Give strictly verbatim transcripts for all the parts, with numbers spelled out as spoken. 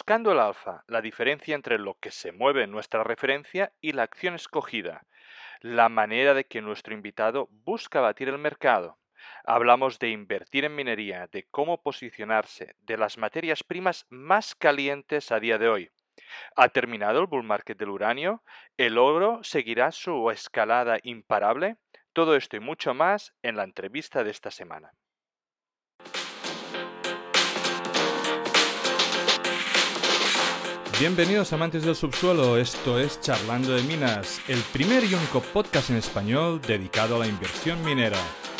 Buscando el alfa, la diferencia entre lo que se mueve en nuestra referencia y la acción escogida, la manera de que nuestro invitado busca batir el mercado. Hablamos de invertir en minería, de cómo posicionarse, de las materias primas más calientes a día de hoy. ¿Ha terminado el bull market del uranio? ¿El oro seguirá su escalada imparable? Todo esto y mucho más en la entrevista de esta semana. Bienvenidos amantes del subsuelo, esto es Charlando de Minas, el primer y único podcast en español dedicado a la inversión minera.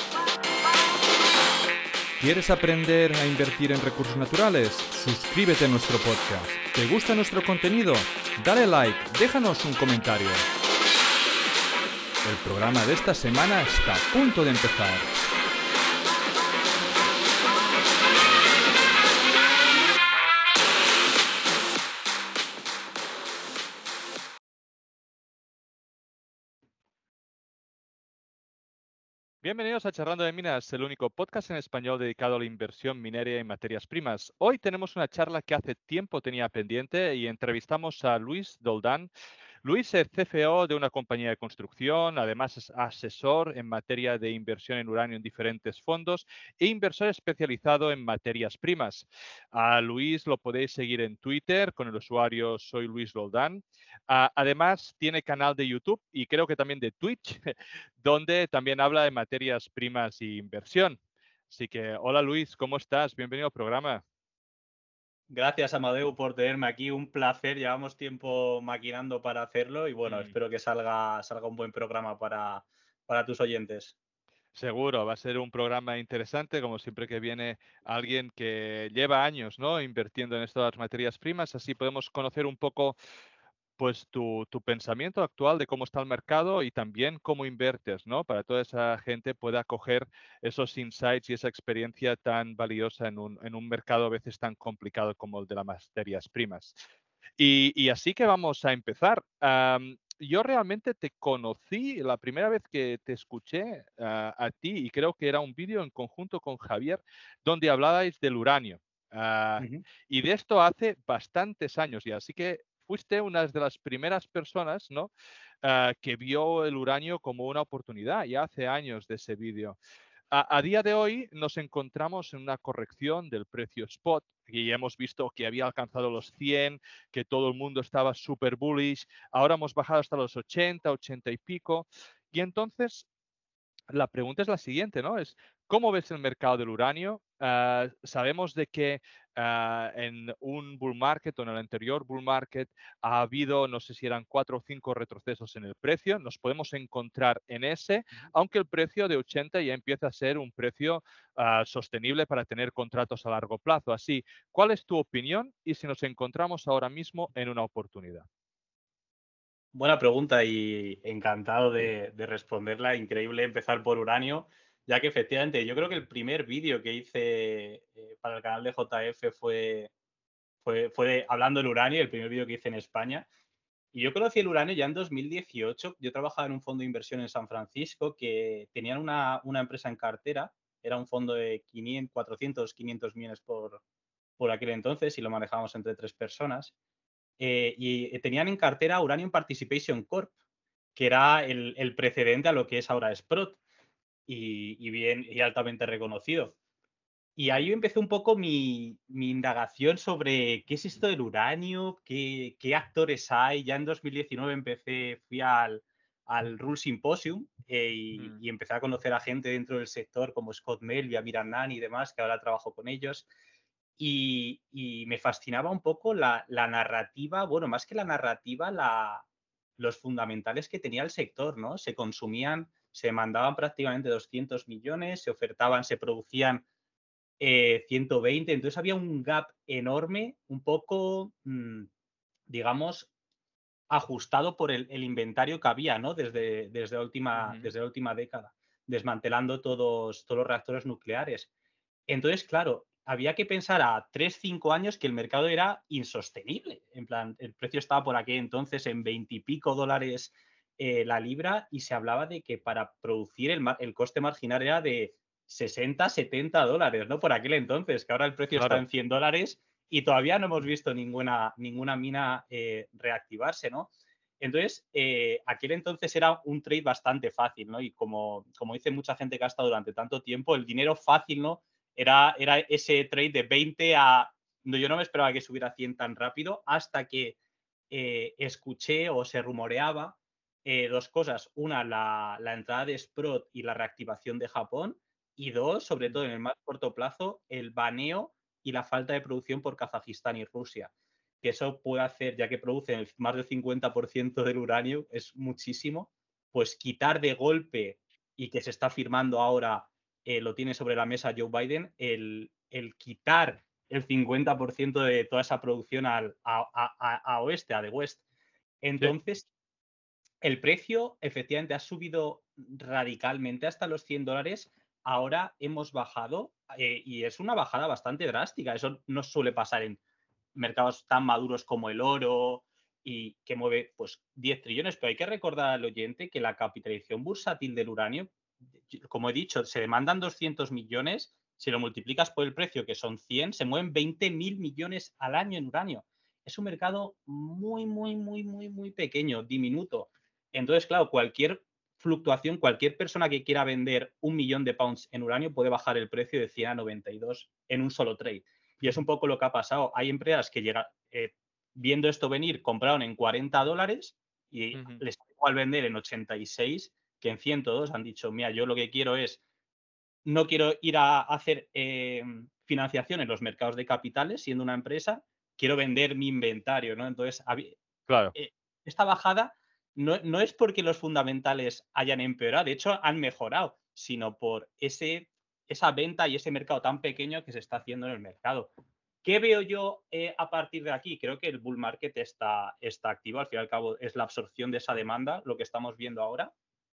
¿Quieres aprender a invertir en recursos naturales? Suscríbete a nuestro podcast. ¿Te gusta nuestro contenido? Dale like, déjanos un comentario. El programa de esta semana está a punto de empezar. Bienvenidos a Charlando de Minas, el único podcast en español dedicado a la inversión minera y materias primas. Hoy tenemos una charla que hace tiempo tenía pendiente y entrevistamos a Luis Doldán. Luis es C F O de una compañía de construcción, además es asesor en materia de inversión en uranio en diferentes fondos e inversor especializado en materias primas. A Luis lo podéis seguir en Twitter con el usuario Soy Luis Doldán. Uh, además tiene canal de YouTube y creo que también de Twitch, donde también habla de materias primas y inversión. Así que, hola Luis, ¿cómo estás? Bienvenido al programa. Gracias, Amadeu, por tenerme aquí. Un placer. Llevamos tiempo maquinando para hacerlo y bueno, Mm. espero que salga, salga un buen programa para, para tus oyentes. Seguro, va a ser un programa interesante, como siempre que viene alguien que lleva años, ¿no?, invirtiendo en estas materias primas, así podemos conocer un poco, pues, tu, tu pensamiento actual de cómo está el mercado y también cómo inviertes, ¿no?, para toda esa gente pueda coger esos insights y esa experiencia tan valiosa en un, en un mercado a veces tan complicado como el de las materias primas. Y, y así que vamos a empezar. Am, yo realmente te conocí la primera vez que te escuché ah, a ti y creo que era un vídeo en conjunto con Javier donde hablabais del uranio. Ah, Ujú. y de esto hace bastantes años ya. Así que fuiste una de las primeras personas, ¿no?, ah, que vio el uranio como una oportunidad ya hace años de ese vídeo. A, a día de hoy nos encontramos en una corrección del precio spot y hemos visto que había alcanzado los cien, que todo el mundo estaba súper bullish. Ahora hemos bajado hasta los ochenta, ochenta y pico. Y entonces la pregunta es la siguiente, ¿no? Es, ¿cómo ves el mercado del uranio? Ah, sabemos de que ah, en un bull market o en el anterior bull market ha habido, no sé si eran cuatro o cinco retrocesos en el precio. Nos podemos encontrar en ese, aunque el precio de ochenta ya empieza a ser un precio ah, sostenible para tener contratos a largo plazo. Así, ¿cuál es tu opinión y si nos encontramos ahora mismo en una oportunidad? Buena pregunta y encantado de, de responderla. Increíble empezar por uranio, ya que efectivamente yo creo que el primer vídeo que hice eh, para el canal de J F fue, fue, fue hablando del uranio, el primer vídeo que hice en España. Y yo conocí el uranio ya en dos mil dieciocho. Yo trabajaba en un fondo de inversión en San Francisco que tenían una, una empresa en cartera. Era un fondo de quinientos, cuatrocientos, quinientos millones por, por aquel entonces y lo manejábamos entre tres personas. Eh, y tenían en cartera Uranium Participation Corp, que era el, el precedente a lo que es ahora Sprott y, y bien y altamente reconocido. Y ahí empecé un poco mi, mi indagación sobre qué es esto del uranio, qué, qué actores hay. Ya en dos mil diecinueve empecé, fui al, al Rule Symposium eh, y, Mm. y empecé a conocer a gente dentro del sector como Scott Melville, Amir Adnan y demás, que ahora trabajo con ellos. Y, y me fascinaba un poco la, la narrativa, bueno, más que la narrativa, la, los fundamentales que tenía el sector, ¿no? Se consumían, se mandaban prácticamente doscientos millones, se ofertaban, se producían eh, ciento veinte. Entonces había un gap enorme, un poco, mmm, digamos, ajustado por el, el, inventario que había, ¿no? Desde, desde, la última, Ujú. desde la última década, desmantelando todos, todos los reactores nucleares. Entonces, claro, había que pensar a tres cinco años que el mercado era insostenible. En plan, el precio estaba por aquel entonces en veinte y pico dólares eh, la libra y se hablaba de que para producir el, el coste marginal era de sesenta, setenta dólares, ¿no? Por aquel entonces, que ahora el precio está Claro. en cien dólares y todavía no hemos visto ninguna, ninguna mina eh, reactivarse, ¿no? Entonces, eh, aquel entonces era un trade bastante fácil, ¿no? Y como, como dice mucha gente que ha estado durante tanto tiempo, el dinero fácil, ¿no? Era, era ese trade de veinte a... No, yo no me esperaba que subiera a cien tan rápido hasta que eh, escuché o se rumoreaba eh, dos cosas. Una, la, la entrada de Sprott y la reactivación de Japón. Y dos, sobre todo en el más corto plazo, el baneo y la falta de producción por Kazajistán y Rusia. Que eso puede hacer, ya que producen más del cincuenta por ciento del uranio, es muchísimo, pues quitar de golpe, y que se está firmando ahora, eh, lo tiene sobre la mesa Joe Biden, el, el quitar el cincuenta por ciento de toda esa producción al, a, a, a, oeste, a de west. Sí, Entonces, el precio efectivamente ha subido radicalmente hasta los cien dólares. Ahora hemos bajado eh, y es una bajada bastante drástica. Eso no suele pasar en mercados tan maduros como el oro y que mueve pues diez trillones. Pero hay que recordar al oyente que la capitalización bursátil del uranio, como he dicho, se demandan doscientos millones. Si lo multiplicas por el precio, que son cien, se mueven veinte mil millones al año en uranio. Es un mercado muy, muy, muy, muy, muy pequeño, diminuto. Entonces, claro, cualquier fluctuación, cualquier persona que quiera vender un millón de pounds en uranio puede bajar el precio de cien a noventa y dos en un solo trade. Y es un poco lo que ha pasado. Hay empresas que llega, eh, viendo esto venir, compraron en cuarenta dólares y uh -huh. les al vender en ochenta y seis, que en ciento dos han dicho, mira, yo lo que quiero es, no quiero ir a hacer eh, financiación en los mercados de capitales siendo una empresa, quiero vender mi inventario, ¿no? Entonces, Claro. eh, esta bajada no, no es porque los fundamentales hayan empeorado, de hecho han mejorado, sino por ese, esa venta y ese mercado tan pequeño que se está haciendo en el mercado. ¿Qué veo yo eh, a partir de aquí? Creo que el bull market está, está activo, al fin y al cabo es la absorción de esa demanda, lo que estamos viendo ahora.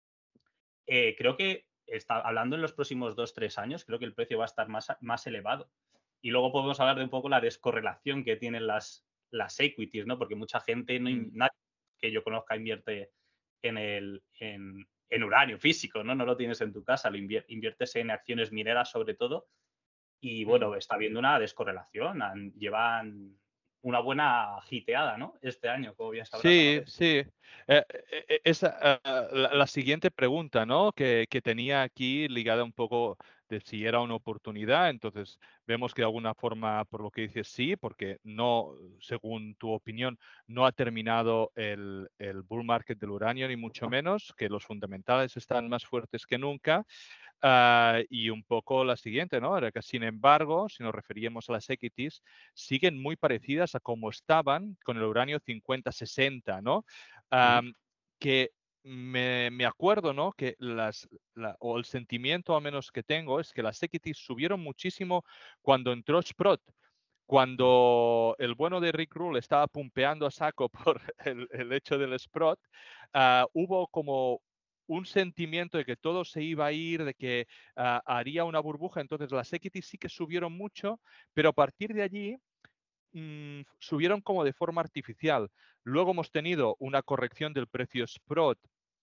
Eh, creo que, está, hablando en los próximos dos, tres años, creo que el precio va a estar más, más elevado. Y luego podemos hablar de un poco la descorrelación que tienen las, las equities, ¿no? Porque mucha gente, no, Mm. nadie que yo conozca invierte en, el, en, en uranio físico, ¿no? No lo tienes en tu casa, lo inviertes en acciones mineras sobre todo. Y Mm. bueno, está habiendo una descorrelación. Han, llevan una buena giteada, ¿no? Este año, como bien sabrás, Sí, Amadeo. sí. Eh, eh, eh, esa, ah, la, la siguiente pregunta, ¿no? Que, que tenía aquí ligada un poco de si era una oportunidad. Entonces, vemos que de alguna forma, por lo que dices, sí, porque no, según tu opinión, no ha terminado el, el bull market del uranio, ni mucho menos, que los fundamentales están más fuertes que nunca. Uh, y un poco la siguiente, ¿no? Era que, sin embargo, si nos referíamos a las equities, siguen muy parecidas a como estaban con el uranio cincuenta sesenta, ¿no? Uh -huh. Um, que me, me, acuerdo, ¿no? Que las, la, o el sentimiento al menos que tengo es que las equities subieron muchísimo cuando entró Sprott. Cuando el bueno de Rick Rule estaba pumpeando a saco por el, el hecho del Sprott, uh, hubo como un sentimiento de que todo se iba a ir, de que uh, haría una burbuja. Entonces las equities sí que subieron mucho, pero a partir de allí mmm, subieron como de forma artificial. Luego hemos tenido una corrección del precio Sprott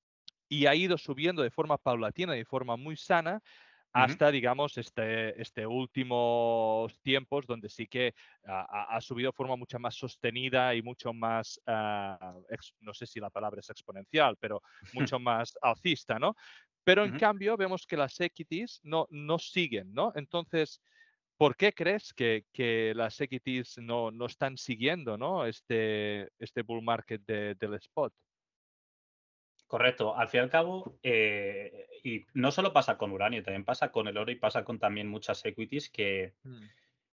y ha ido subiendo de forma paulatina, de forma muy sana, Uh -huh. hasta, digamos, este, este últimos tiempos donde sí que ha, ha subido de forma mucho más sostenida y mucho más, uh, ex, no sé si la palabra es exponencial, pero mucho más alcista, ¿no? Pero Uh en -huh. cambio vemos que las equities no, no siguen, ¿no? Entonces, ¿por qué crees que, que las equities no, no están siguiendo, ¿no? este, este bull market de, del spot? Correcto. Al fin y al cabo, eh, y no solo pasa con uranio, también pasa con el oro y pasa con también muchas equities que, Mm.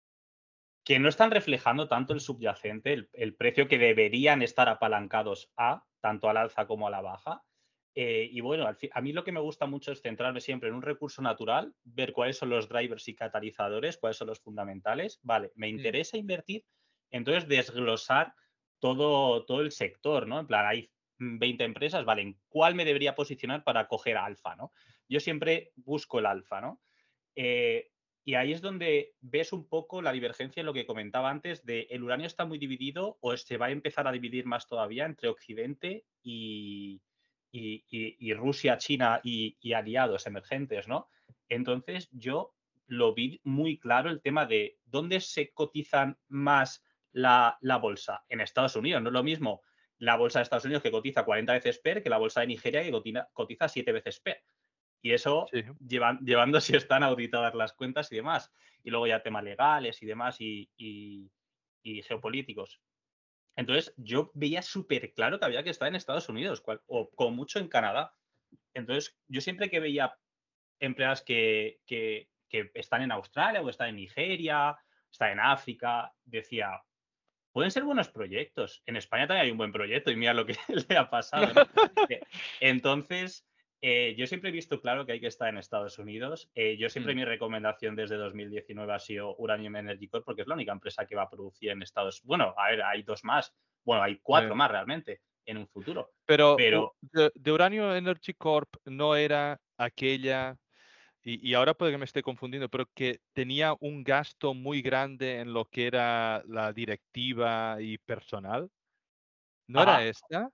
que no están reflejando tanto el subyacente, el, el precio que deberían estar apalancados a, tanto al alza como a la baja. Eh, y bueno, al fin, a mí lo que me gusta mucho es centrarme siempre en un recurso natural, ver cuáles son los drivers y catalizadores, cuáles son los fundamentales. Vale, me Mm. interesa invertir, entonces desglosar todo, todo el sector, ¿no? En plan, hay veinte empresas, vale, ¿en cuál me debería posicionar para coger alfa, ¿no? Yo siempre busco el alfa, ¿no? Eh, y ahí es donde ves un poco la divergencia en lo que comentaba antes de el uranio está muy dividido o se va a empezar a dividir más todavía entre Occidente y, y, y, y Rusia, China y, y aliados emergentes, ¿no? Entonces yo lo vi muy claro el tema de dónde se cotizan más la, la bolsa. En Estados Unidos, no es lo mismo la bolsa de Estados Unidos que cotiza cuarenta veces P E R que la bolsa de Nigeria que cotiza, cotiza siete veces P E R. Y eso Sí. llevan, llevando si están auditadas las cuentas y demás. Y luego ya temas legales y demás y, y, y geopolíticos. Entonces yo veía súper claro que había que estar en Estados Unidos cual, o con mucho en Canadá. Entonces yo siempre que veía empleadas que, que, que están en Australia o están en Nigeria, están en África, decía, pueden ser buenos proyectos. En España también hay un buen proyecto y mira lo que le ha pasado, ¿no? Eh, Entonces, eh, yo siempre he visto claro que hay que estar en Estados Unidos. Eh, yo siempre Mm, mi recomendación desde dos mil diecinueve ha sido Uranium Energy Corp porque es la única empresa que va a producir en Estados Unidos. Bueno, a ver, hay dos más. Bueno, hay cuatro sí. más realmente en un futuro. Pero u- Pero, de, de Uranio Energy Corp no era aquella, y, y ahora puede que me esté confundiendo, pero que tenía un gasto muy grande en lo que era la directiva y personal. ¿No era ajá, esta?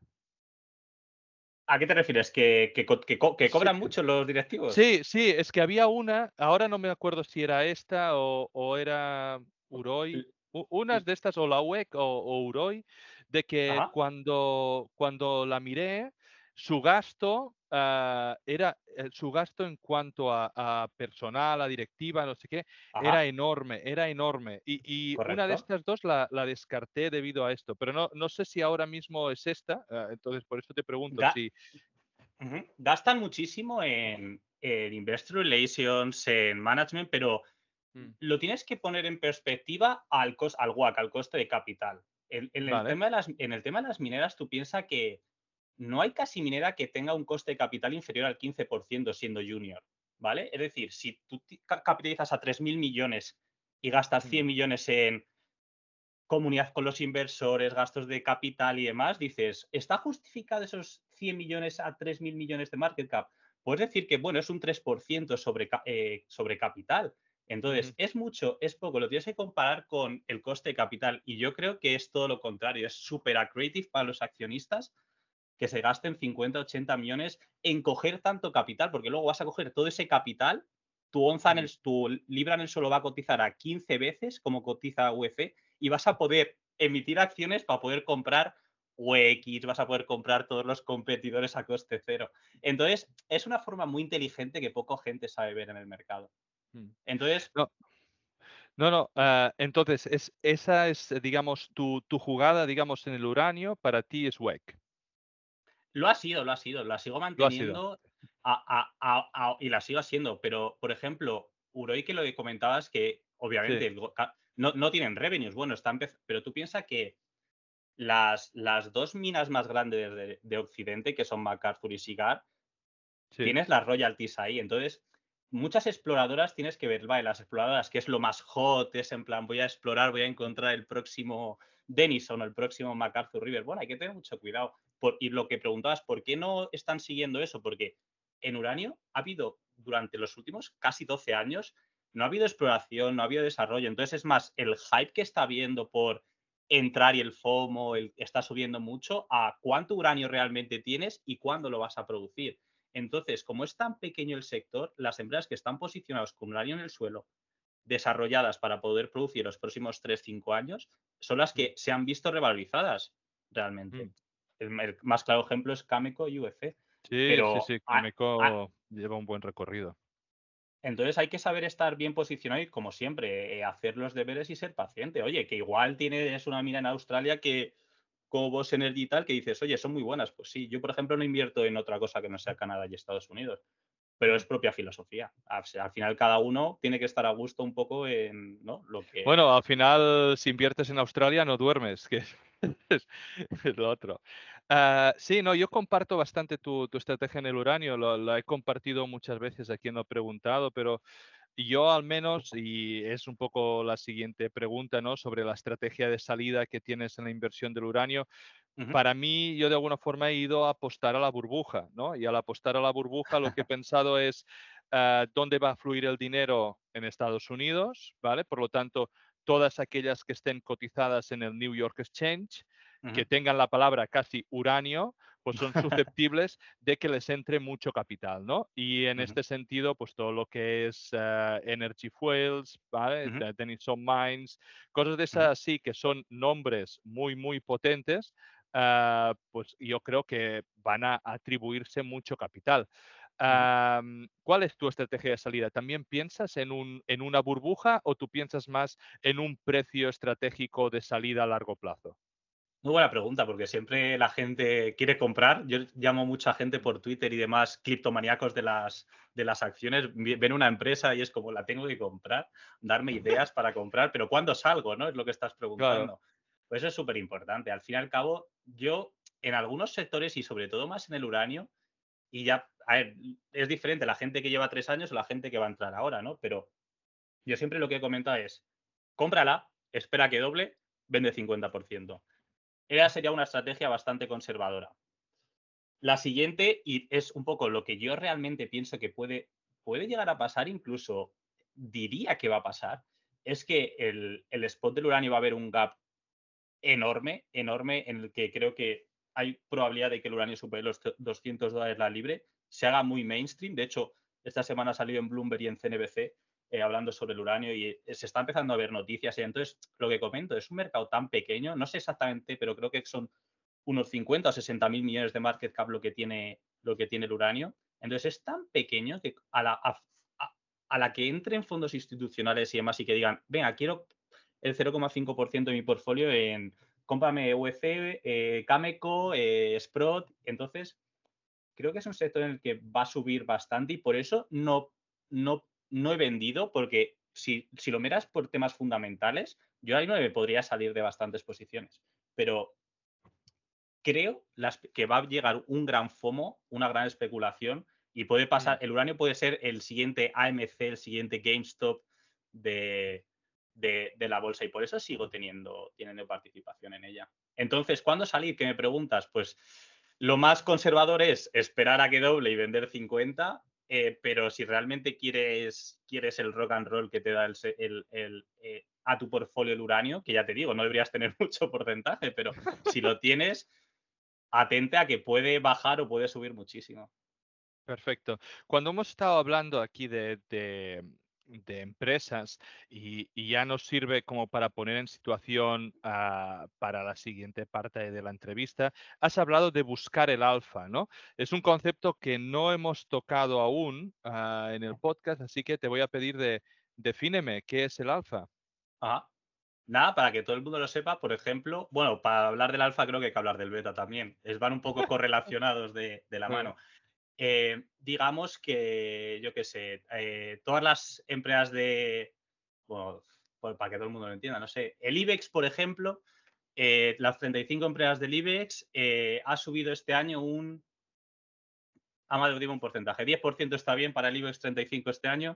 ¿a qué te refieres? ¿Que, que, co- que co- que Sí, cobran mucho los directivos? sí, sí, es que había una, ahora no me acuerdo si era esta o, o era Uroi, L- u- unas l- de estas, o la U E C o, o Uroi, de que Ajá, cuando, cuando la miré, su gasto ah, era, eh, su gasto en cuanto a, a personal, a directiva, no sé qué, era ajá, enorme, era enorme. Y, y una de correcto. estas dos la, la descarté debido a esto, pero no, no sé si ahora mismo es esta, ah, entonces por eso te pregunto Ga- si... Ujú. Gastan muchísimo en, en Investor Relations, en management, pero Mm, lo tienes que poner en perspectiva al, cos, al W A C, al coste de capital. En, en el vale. tema de las, en el tema de las mineras, tú piensas que no hay casi minera que tenga un coste de capital inferior al quince por ciento siendo junior, ¿vale? Es decir, si tú capitalizas a tres mil millones y gastas Mm, cien millones en comunidad con los inversores, gastos de capital y demás, dices, ¿está justificado esos cien millones a tres mil millones de market cap? Puedes decir que, bueno, es un tres por ciento sobre, eh, sobre capital. Entonces, ujú. ¿es mucho? ¿Es poco? Lo tienes que comparar con el coste de capital. Y yo creo que es todo lo contrario. Es súper accretive para los accionistas que se gasten cincuenta, ochenta millones en coger tanto capital, porque luego vas a coger todo ese capital, tu onza en Mm. el, tu libra en el suelo va a cotizar a quince veces como cotiza U F y vas a poder emitir acciones para poder comprar U X, vas a poder comprar todos los competidores a coste cero. Entonces, es una forma muy inteligente que poca gente sabe ver en el mercado. Mm. Entonces, No, no, no, ah, entonces es esa es, eh, digamos, tu tu jugada, digamos, en el uranio para ti es W E C. lo ha sido, lo ha sido, la sigo Lo ha sido. manteniendo a- a- a- a- y la sigo haciendo, pero por ejemplo, Uroi que lo que comentabas que Sí, obviamente el go- ca- no, no tienen revenues, bueno, están, pero tú piensas que las, las dos minas más grandes de, de Occidente, que son MacArthur y Cigar, sí. tienes las royalties ahí. Entonces, muchas exploradoras tienes que ver, vale, las exploradoras, que es lo más hot, es en plan, voy a explorar, voy a encontrar el próximo Denison o el próximo MacArthur River. Bueno, hay que tener mucho cuidado. Por, y lo que preguntabas, ¿por qué no están siguiendo eso? Porque en uranio ha habido, durante los últimos casi doce años, no ha habido exploración, no ha habido desarrollo. Entonces, es más, el hype que está habiendo por entrar y el FOMO el, está subiendo mucho a cuánto uranio realmente tienes y cuándo lo vas a producir. Entonces, como es tan pequeño el sector, las empresas que están posicionadas con uranio en el suelo, desarrolladas para poder producir los próximos tres cinco años, son las Mm, que se han visto revalorizadas realmente. mm. El, el más claro ejemplo es Cameco y U F C. Sí, sí, Pero sí, a- a- Cameco lleva un buen recorrido. entonces hay que saber estar bien posicionado y, como siempre, eh, hacer los deberes y ser paciente. Oye, que igual tienes una mina en Australia que como Boss Energy y tal, que dices, oye, son muy buenas. Pues sí, yo, por ejemplo, no invierto en otra cosa que no sea Canadá y Estados Unidos, pero Mm. es propia filosofía. Al, al final, cada uno tiene que estar a gusto un poco en, ¿no? Lo que... Bueno, al final, si inviertes en Australia, no duermes, que es es es lo otro. Ah, sí, no, yo comparto bastante tu tu estrategia en el uranio, lo la he compartido muchas veces a quien lo he preguntado, pero yo al menos, y es un poco la siguiente pregunta, ¿no? Sobre la estrategia de salida que tienes en la inversión del uranio. Ujú, Para mí, yo de alguna forma he ido a apostar a la burbuja, ¿no? Y al apostar a la burbuja, lo que he pensado es, ah, ¿dónde va a fluir el dinero? En Estados Unidos, ¿vale? Por lo tanto, todas aquellas que estén cotizadas en el New York Exchange, ujú, que tengan la palabra casi uranio, pues son susceptibles de que les entre mucho capital, ¿no? Y en Ujú, este sentido, pues todo lo que es eh, Energy Fuels, ¿vale? ujú, Te- Denison Mines, cosas de esas ujú, así que son nombres muy, muy potentes, ah, pues yo creo que van a atribuirse mucho capital. ujú. Am, ¿cuál es tu estrategia de salida? ¿También piensas en un, en una burbuja o tú piensas más en un precio estratégico de salida a largo plazo? Muy buena pregunta, porque siempre la gente quiere comprar. Yo llamo mucha gente Mm. por Twitter y demás, criptomaníacos de las, de las acciones. vi- Ven una empresa y es como, la tengo que comprar, darme ideas para comprar, pero ¿cuándo salgo? ¿No? Es lo que estás Claro, preguntando. Pues eso es súper importante. Al fin y al cabo, yo en algunos sectores y sobre todo más en el uranio, y ya, a ver, es diferente la gente que lleva tres años o la gente que va a entrar ahora, ¿no? Pero yo siempre lo que he comentado es, cómprala, espera que doble, vende cincuenta por ciento. Esa sería una estrategia bastante conservadora. La siguiente, y es un poco lo que yo realmente pienso que puede, puede llegar a pasar, incluso diría que va a pasar, es que el, el spot del uranio va a haber un gap enorme, enorme, en el que creo que hay probabilidad de que el uranio supere los doscientos dólares la libre, se haga muy mainstream. De hecho, esta semana ha salido en Bloomberg y en C N B C eh, hablando sobre el uranio y eh, se está empezando a ver noticias. Y entonces, lo que comento, es un mercado tan pequeño, no sé exactamente, pero creo que son unos cincuenta o sesenta mil millones de market cap lo que tiene, lo que tiene el uranio. Entonces, es tan pequeño que a la, a, a, a la que entren fondos institucionales y demás y que digan, venga, quiero el cero coma cinco por ciento de mi portfolio en cómprame U E C, eh, Cameco, eh, Sprott. Entonces, creo que es un sector en el que va a subir bastante y por eso no, no, no he vendido, porque si, si lo miras por temas fundamentales, yo ahí no me podría salir de bastantes posiciones. Pero creo las, que va a llegar un gran FOMO, una gran especulación y puede mm, pasar, el uranio puede ser el siguiente A M C, el siguiente GameStop de, de, de la bolsa y por eso sigo teniendo, teniendo participación en ella. Entonces, ¿cuándo salir? ¿Qué me preguntas? Pues lo más conservador es esperar a que doble y vender cincuenta, eh, pero si realmente quieres, quieres el rock and roll que te da el, el, el eh, a tu portfolio el uranio, que ya te digo, no deberías tener mucho porcentaje, pero si lo tienes, atente a que puede bajar o puede subir muchísimo. perfecto. Cuando hemos estado hablando aquí de, de- de empresas y, y ya nos sirve como para poner en situación ah, para la siguiente parte de la entrevista, has hablado de buscar el alfa, ¿no? Es un concepto que no hemos tocado aún ah, en el podcast, así que te voy a pedir de defíneme qué es el alfa. Ajá. Nada, para que todo el mundo lo sepa, por ejemplo, bueno, para hablar del alfa creo que hay que hablar del beta también. Es, van un poco correlacionados de, de la Eh, mano. Eh, digamos que, yo qué sé, eh, todas las empresas de, bueno, pues para que todo el mundo lo entienda, no sé, el IBEX, por ejemplo, eh, las treinta y cinco empresas del IBEX eh, ha subido este año un, ah, más digo un porcentaje, diez por ciento está bien para el IBEX treinta y cinco este año.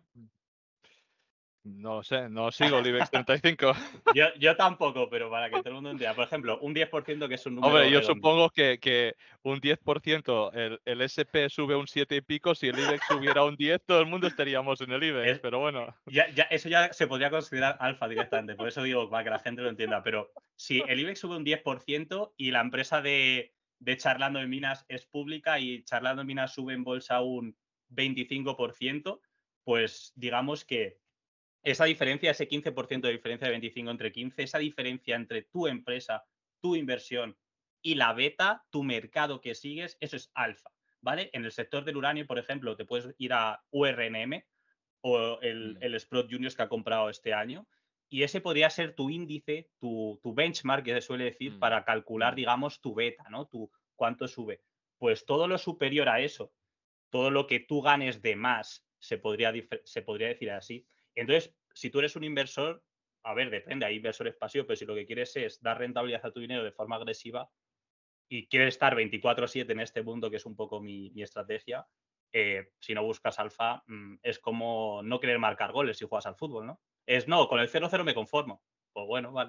No lo sé, no sigo el IBEX treinta y cinco. Yo, yo tampoco, pero para que todo el mundo entienda. Por ejemplo, un diez por ciento que es un número Hombre, yo redondo. supongo que, que un diez por ciento el, el S and P sube un siete y pico, si el IBEX subiera un diez, todo el mundo estaríamos en el IBEX, Es, pero bueno. ya, ya, eso ya se podría considerar alfa directamente. Por eso digo, para que la gente lo entienda. Pero si el IBEX sube un diez por ciento y la empresa de, de Charlando en Minas es pública y Charlando en Minas sube en bolsa un veinticinco por ciento, pues digamos que esa diferencia, ese quince por ciento de diferencia de veinticinco entre quince, esa diferencia entre tu empresa, tu inversión y la beta, tu mercado que sigues, eso es alfa, ¿vale? En el sector del uranio, por ejemplo, te puedes ir a U R N M o el, Mm, el Sprott Juniors que ha comprado este año y ese podría ser tu índice, tu, tu benchmark, que se suele decir, mm, para calcular, mm, digamos, tu beta, ¿no? Tu, cuánto sube. Pues todo lo superior a eso, todo lo que tú ganes de más, se podría, se podría decir así. Entonces, si tú eres un inversor, a ver, depende, hay inversores pasivos, pero si lo que quieres es dar rentabilidad a tu dinero de forma agresiva y quieres estar veinticuatro siete en este mundo, que es un poco mi, mi estrategia, eh, si no buscas alfa, mmm, es como no querer marcar goles si juegas al fútbol, ¿no? Es, no, con el cero cero me conformo. Pues bueno, vale.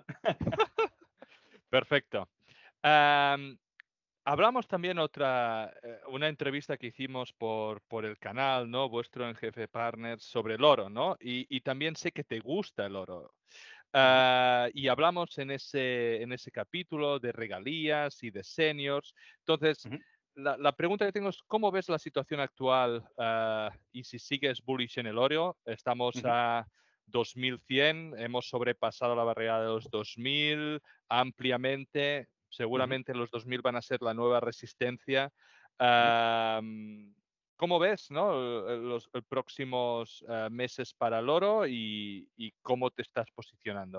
perfecto. Am, hablamos también otra, eh, una entrevista que hicimos por, por el canal, ¿no? Vuestro en Jefe Partners sobre el oro, ¿no? Y, y también sé que te gusta el oro. Ujú, Ah, y hablamos en ese, en ese capítulo de regalías y de seniors. Entonces, ujú. la, la pregunta que tengo es, ¿cómo ves la situación actual ah, y si sigues bullish en el oro? Estamos Ujú, a dos mil cien, hemos sobrepasado la barrera de los dos mil ampliamente, ujú, seguramente los dos mil van a ser la nueva resistencia. ujú. Am, ¿Cómo ves, no? eh, los, los próximos ah, meses para el oro y, y cómo te estás posicionando?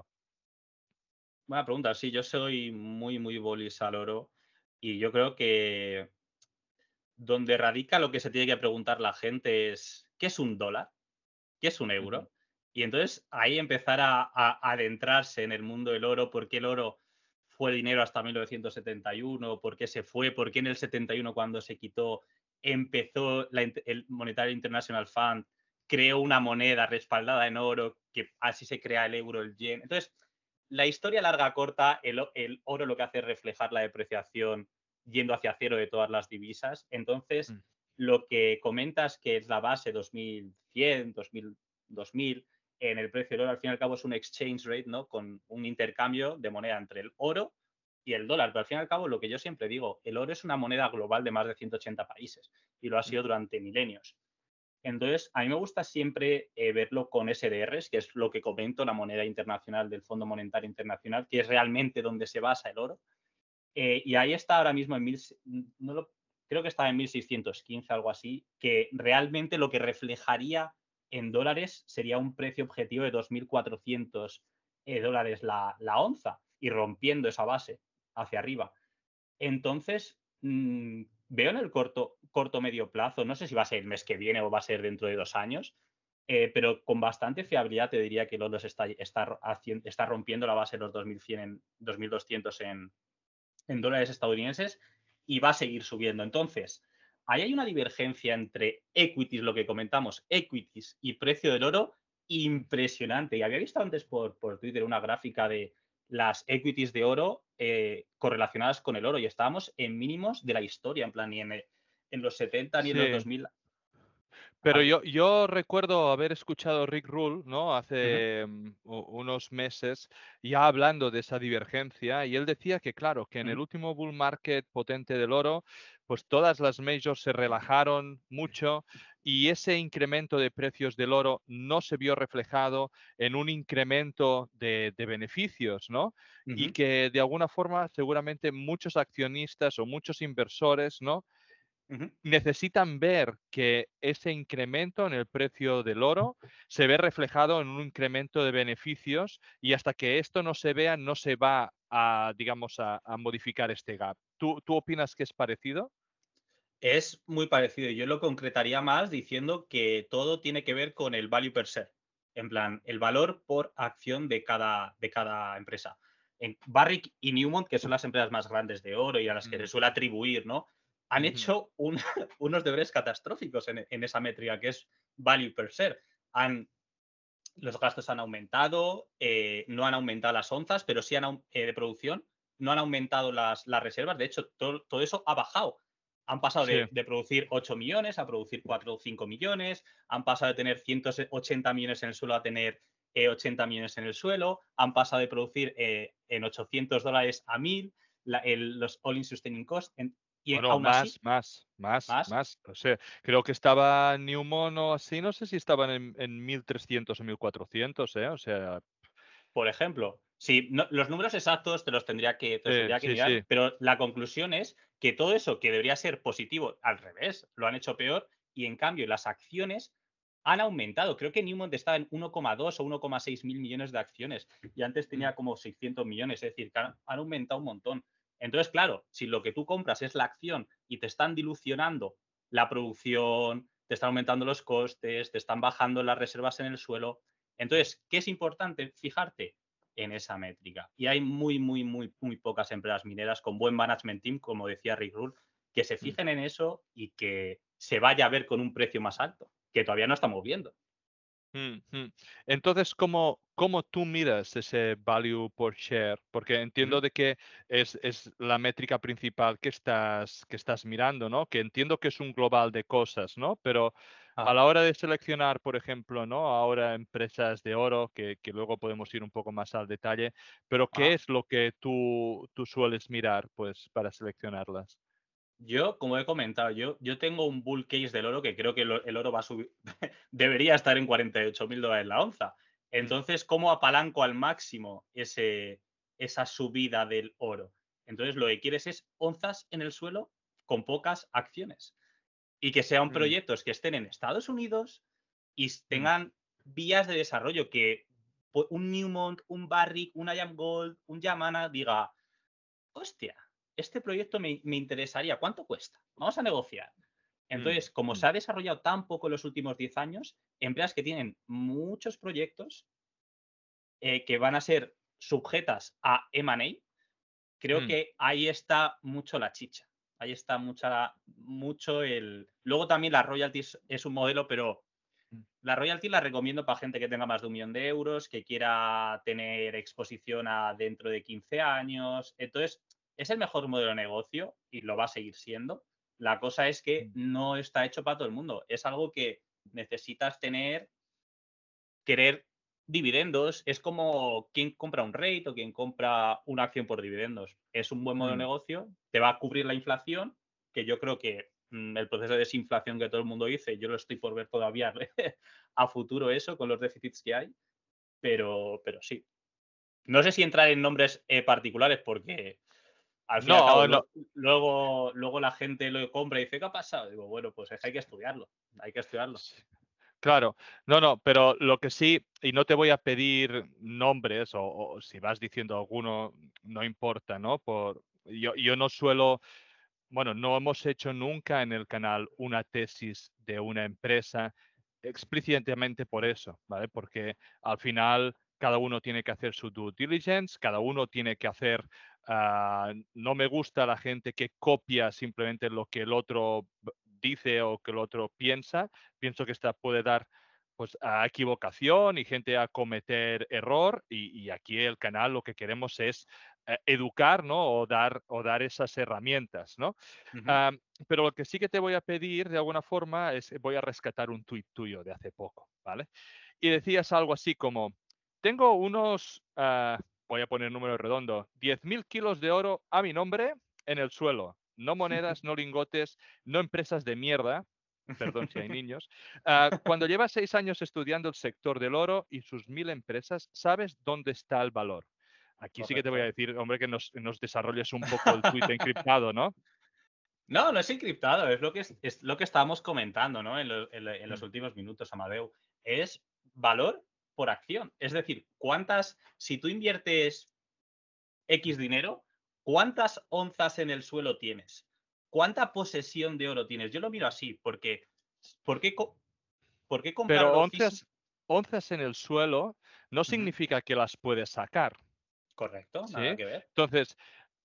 Buena pregunta. Sí, yo soy muy, muy bolis al oro y yo creo que donde radica lo que se tiene que preguntar la gente es, ¿qué es un dólar? ¿Qué es un Ujú, euro? Y entonces ahí empezar a, a- a adentrarse en el mundo del oro, por qué el oro fue dinero hasta mil novecientos setenta y uno, por qué se fue, por qué en el setenta y uno cuando se quitó empezó la int- el Monetary International Fund, creó una moneda respaldada en oro, que así se crea el euro, el yen. Entonces, la historia larga corta, el, o- el oro lo que hace es reflejar la depreciación yendo hacia cero de todas las divisas. Entonces, mm, lo que comentas que es la base dos mil cien, dos mil, dos mil en el precio del oro, al fin y al cabo es un exchange rate, ¿no? Con un intercambio de moneda entre el oro y el dólar. Pero al fin y al cabo, lo que yo siempre digo, el oro es una moneda global de más de ciento ochenta países y lo ha mm, sido durante milenios. Entonces, a mí me gusta siempre eh, verlo con S D Rs, que es lo que comento, la moneda internacional del Fondo Monetario Internacional, que es realmente donde se basa el oro. Eh, y ahí está ahora mismo en mil, no lo, creo que está en mil seiscientos quince, algo así, que realmente lo que reflejaría en dólares sería un precio objetivo de dos mil cuatrocientos eh, dólares la, la onza y rompiendo esa base hacia arriba. Entonces, mm, veo en el corto, corto medio plazo, no sé si va a ser el mes que viene o va a ser dentro de dos años, eh, pero con bastante fiabilidad te diría que el oro está, está, haciendo, está rompiendo la base de los dos mil cien en dos mil doscientos en, en dólares estadounidenses y va a seguir subiendo. Entonces, ahí hay una divergencia entre equities, lo que comentamos, equities y precio del oro impresionante. Y había visto antes por, por Twitter una gráfica de las equities de oro eh, correlacionadas con el oro y estábamos en mínimos de la historia, en plan, ni en, en los setenta ni en los sí. dos mil. Pero Había- yo, yo recuerdo haber escuchado a Rick Rule, ¿no? Ujú, Hace mm, u- unos meses, ya hablando de esa divergencia, y él decía que, claro, que en ujú, el último bull market potente del oro, pues todas las majors se relajaron mucho y ese incremento de precios del oro no se vio reflejado en un incremento de, de beneficios, ¿no? Y ujú, que de alguna forma seguramente muchos accionistas o muchos inversores, ¿no? ujú. Necesitan ver que ese incremento en el precio del oro se ve reflejado en un incremento de beneficios y hasta que esto no se vea, no se va a, digamos, a, a modificar este gap. ¿Tú, ¿Tú opinas que es parecido? Es muy parecido. Yo lo concretaría más diciendo que todo tiene que ver con el value per share. En plan, el valor por acción de cada, de cada empresa. En Barrick y Newmont, que son las empresas más grandes de oro y a las que se Mm, suele atribuir, ¿no? Han ujú, hecho un- unos deberes catastróficos en, en esa métrica, que es value per share. Han, los gastos han aumentado, eh, no han aumentado las onzas, pero sí han, au- eh, de producción, no han aumentado las, las reservas. De hecho, todo, todo eso ha bajado. Han pasado sí, de, de producir ocho millones a producir cuatro o cinco millones, han pasado de tener ciento ochenta millones en el suelo a tener eh, ochenta millones en el suelo, han pasado de producir eh, en ochocientos dólares a mil, la- el- los all-in sustaining costs, en- y bueno, aún así, más, más, más, más. más. O sea, creo que estaba Newmont o así, no sé si estaban en, en mil trescientos o mil cuatrocientos, ¿eh? O sea, Por ejemplo, sí, no- los números exactos te los tendría que, te los sí, tendría que sí, mirar, sí. pero la conclusión es que todo eso que debería ser positivo, al revés, lo han hecho peor y en cambio las acciones han aumentado. Creo que Newmont estaba en uno coma dos o uno coma seis mil millones de acciones y antes Mm, tenía como seiscientos millones, es decir, que han, han aumentado un montón. Entonces, claro, si lo que tú compras es la acción y te están dilucionando la producción, te están aumentando los costes, te están bajando las reservas en el suelo, entonces, ¿qué es importante fijarte? En esa métrica. Y hay muy, muy, muy, muy pocas empresas mineras con buen management team, como decía Rick Rule, que se mm. fijen en eso y que se vaya a ver con un precio más alto, que todavía no estamos viendo. Mm, mm. Entonces, ¿cómo, cómo tú miras ese value per share? Porque Ujú. entiendo de que es, es la métrica principal que estás, que estás mirando, ¿no? Que entiendo que es un global de cosas, ¿no? Pero a Ajá, la hora de seleccionar, por ejemplo, ¿no? Ahora empresas de oro, que, que luego podemos ir un poco más al detalle, pero ¿qué ajá. es lo que tú, tú sueles mirar, pues, para seleccionarlas? Yo, como he comentado, yo, yo tengo un bull case del oro que creo que el, el oro va a subir, debería estar en cuarenta y ocho mil dólares la onza. Mm, Entonces, ¿cómo apalanco al máximo ese, esa subida del oro? Entonces, lo que quieres es onzas en el suelo con pocas acciones y que sean mm, proyectos que estén en Estados Unidos y s- mm, tengan vías de desarrollo que pu- un Newmont, un Barrick, un I A M Gold, un Yamana diga, hostia, este proyecto me, me interesaría, ¿cuánto cuesta? Vamos a negociar. mm, Entonces, como mm, se ha desarrollado tan poco en los últimos diez años, empresas que tienen muchos proyectos eh, que van a ser sujetas a M and A, creo mm, que ahí está mucho la chicha. Ahí está mucha, mucho el... Luego también las royalties es un modelo, pero mm, la royalty la recomiendo para gente que tenga más de un millón de euros, que quiera tener exposición a dentro de quince años. Entonces, es el mejor modelo de negocio y lo va a seguir siendo. La cosa es que mm, no está hecho para todo el mundo. Es algo que necesitas tener, querer dividendos. Es como quien compra un rate o quien compra una acción por dividendos. Es un buen modelo de mm. negocio, te va a cubrir la inflación, que yo creo que mm, el proceso de desinflación que todo el mundo dice, yo lo estoy por ver todavía a futuro eso, con los déficits que hay, pero, pero sí. No sé si entrar en nombres eh, particulares porque al fin y al cabo No, no. lo- luego, luego la gente lo compra y dice, ¿qué ha pasado? Digo, bueno, pues es que hay que estudiarlo, hay que estudiarlo. Sí, claro, no, no, pero lo que sí, y no te voy a pedir nombres o, o si vas diciendo alguno, no importa, ¿no? Por, yo, yo no suelo, bueno, no hemos hecho nunca en el canal una tesis de una empresa explícitamente por eso, ¿vale? Porque al final cada uno tiene que hacer su due diligence, cada uno tiene que hacer, ah, no me gusta la gente que copia simplemente lo que el otro b- dice o que el otro piensa. Pienso que esta puede dar pues a equivocación y gente a cometer error y, y aquí el canal lo que queremos es eh, educar, ¿no? O dar, o dar esas herramientas, ¿no? Ujú. Am, pero lo que sí que te voy a pedir de alguna forma es, voy a rescatar un tuit tuyo de hace poco, ¿vale? Y decías algo así como, tengo unos, ah, voy a poner número redondo, diez mil kilos de oro a mi nombre en el suelo. No monedas, no lingotes, no empresas de mierda, perdón si hay niños. Ah, cuando llevas seis años estudiando el sector del oro y sus mil empresas, ¿sabes dónde está el valor? Aquí sí que te voy a Correcto. decir, hombre, que nos, nos desarrolles un poco el tuit encriptado, ¿no? No, no es encriptado, es lo que, es, es lo que estábamos comentando, ¿no? En, lo- en lo- en los Mm. últimos minutos, Amadeu. Es valor por acción. Es decir, cuántas, si tú inviertes X dinero, ¿cuántas onzas en el suelo tienes? ¿Cuánta posesión de oro tienes? Yo lo miro así, porque ¿por qué, co- por qué comprar Pero oro físico? onzas, onzas en el suelo no Ujú. significa que las puedes sacar, Correcto, nada ¿sí? que ver. Entonces,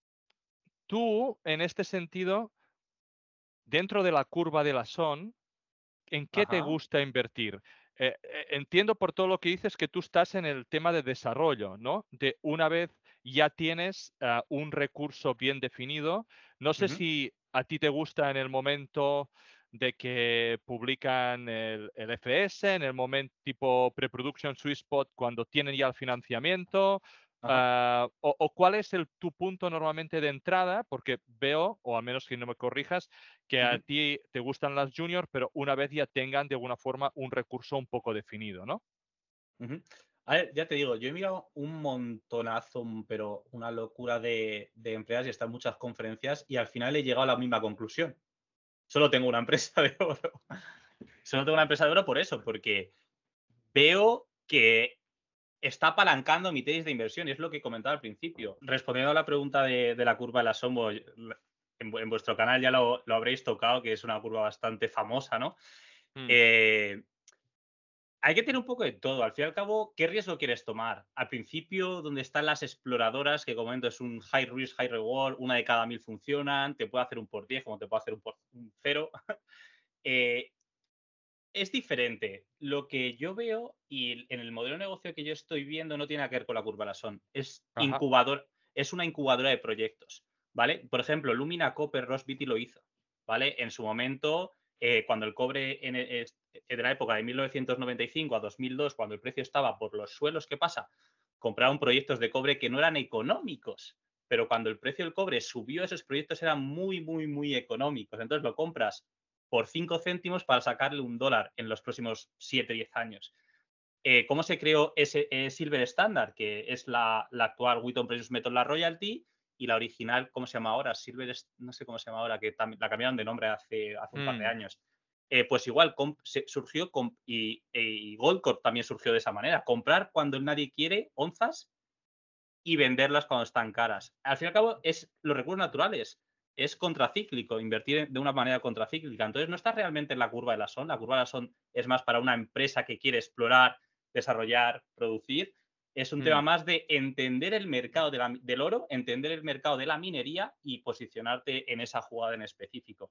tú, en este sentido, dentro de la curva de la SON, ¿en qué te Ajá. gusta invertir? Eh, eh, entiendo por todo lo que dices que tú estás en el tema de desarrollo, ¿no? De una vez ya tienes ah, un recurso bien definido. No sé Ujú, si a ti te gusta en el momento de que publican el, el F S, en el momento tipo pre-production sweet spot, cuando tienen ya el financiamiento, ajá. ah, o, o cuál es el, tu punto normalmente de entrada, porque veo, o al menos que no me corrijas, que a Ujú. ti te gustan las junior, pero una vez ya tengan de alguna forma un recurso un poco definido, ¿no? Ujú. A ver, ya te digo, yo he mirado un montonazo, mm, pero una locura de, de empresas y he estado en muchas conferencias y al final he llegado a la misma conclusión. Solo tengo una empresa de oro. Solo tengo una empresa de oro por eso, porque veo que está apalancando mi tesis de inversión y es lo que comentaba al principio. Respondiendo a la pregunta de, de la curva del asombro, en, vu- en vuestro canal ya lo, lo habréis tocado, que es una curva bastante famosa, ¿no? Mm, Eh, Hay que tener un poco de todo. Al fin y al cabo, ¿qué riesgo quieres tomar? Al principio, donde están las exploradoras, que comento es un high risk, high reward, una de cada mil funcionan, te puede hacer un por diez, como te puede hacer un por un cero. Eh, es diferente. Lo que yo veo y en el modelo de negocio que yo estoy viendo no tiene nada que ver con la curva Lasson. Es ajá. incubador, es una incubadora de proyectos, ¿vale? Por ejemplo, Lumina Copper Rosbity lo hizo, ¿vale? En su momento, eh, cuando el cobre en, e- es- de la época de mil novecientos noventa y cinco a dos mil dos, cuando el precio estaba por los suelos, ¿qué pasa? Compraron proyectos de cobre que no eran económicos, pero cuando el precio del cobre subió, esos proyectos eran muy, muy, muy económicos. Entonces lo compras por cinco céntimos para sacarle un dólar en los próximos siete, diez años. Eh, ¿Cómo se creó ese eh, Silver Standard? Que es la, la actual Wheaton Precious Metals, la royalty, y la original, ¿cómo se llama ahora? Silver, no sé cómo se llama ahora, que también la cambiaron de nombre hace, hace un par de Mm, años. Eh, pues igual se, surgió con, y, y Goldcorp también surgió de esa manera. Comprar cuando nadie quiere onzas y venderlas cuando están caras. Al fin y al cabo, es los recursos naturales. Es contracíclico, invertir de una manera contracíclica. Entonces, no estás realmente en la curva de la SON. La curva de la SON es más para una empresa que quiere explorar, desarrollar, producir. Es un tema mm. más de entender el mercado de la, del oro, entender el mercado de la minería y posicionarte en esa jugada en específico.